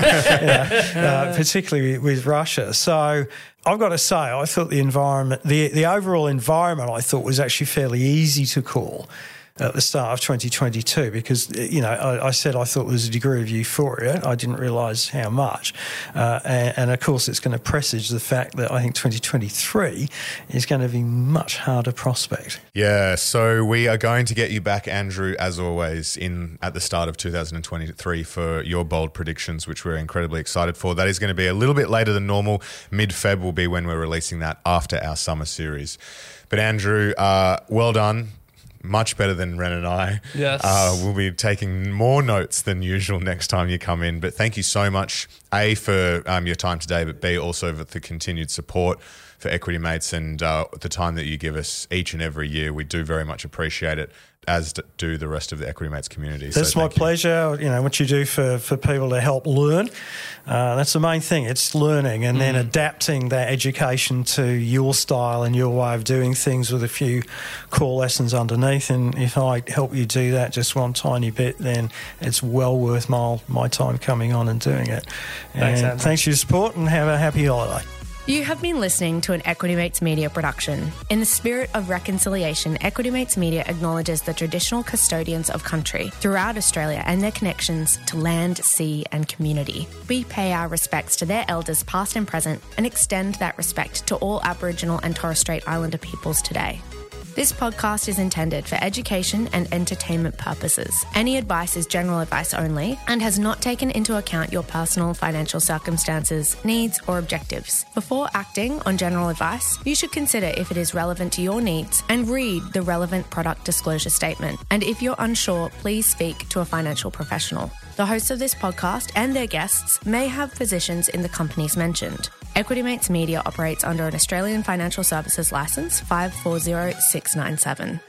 particularly with Russia. So I've got to say, I thought the environment, the overall environment, I thought was actually fairly easy to call at the start of 2022 because, I said I thought there was a degree of euphoria. I didn't realise how much. And, of course, it's going to presage the fact that I think 2023 is going to be much harder prospect. Yeah, so we are going to get you back, Andrew, as always, at the start of 2023 for your bold predictions, which we're incredibly excited for. That is going to be a little bit later than normal. Mid-Feb will be when we're releasing that after our summer series. But, Andrew, well done. Much better than Ren and I. Yes. We'll be taking more notes than usual next time you come in. But thank you so much, A, for your time today, but B, also for the continued support for Equity Mates and the time that you give us each and every year. We do very much appreciate it, as do the rest of the Equity Mates community. That's my pleasure. What you do for people to help learn, that's the main thing. It's learning and then adapting that education to your style and your way of doing things with a few core lessons underneath. And if I help you do that just one tiny bit, then it's well worth my time coming on and doing it. And thanks for your support and have a happy holiday. You have been listening to an Equity Mates Media production. In the spirit of reconciliation, Equity Mates Media acknowledges the traditional custodians of country throughout Australia and their connections to land, sea and community. We pay our respects to their elders past and present and extend that respect to all Aboriginal and Torres Strait Islander peoples today. This podcast is intended for education and entertainment purposes. Any advice is general advice only and has not taken into account your personal financial circumstances, needs, or objectives. Before acting on general advice, you should consider if it is relevant to your needs and read the relevant product disclosure statement. And if you're unsure, please speak to a financial professional. The hosts of this podcast and their guests may have positions in the companies mentioned. Equity Mates Media operates under an Australian Financial Services Licence 540697.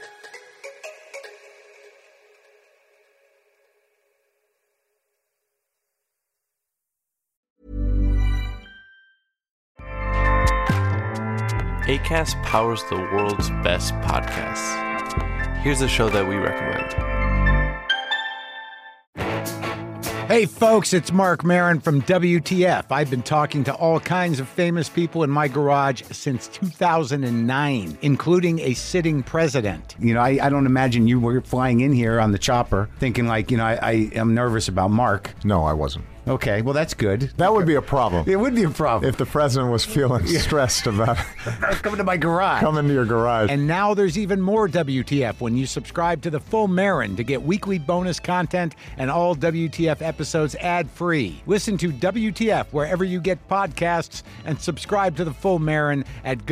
Acast powers the world's best podcasts. Here's a show that we recommend. Hey folks, it's Mark Maron from WTF. I've been talking to all kinds of famous people in my garage since 2009, including a sitting president. I don't imagine you were flying in here on the chopper thinking I am nervous about Mark. No, I wasn't. Okay, well, that's good. That would be a problem. It would be a problem. If the president was feeling stressed about coming to my garage. Come into your garage. And now there's even more WTF when you subscribe to the Full Marin to get weekly bonus content and all WTF episodes ad-free. Listen to WTF wherever you get podcasts and subscribe to the Full Marin at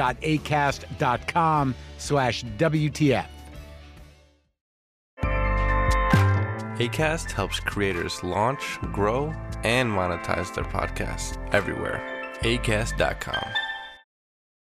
go.acast.com/WTF. Acast helps creators launch, grow, and monetize their podcasts everywhere. Acast.com.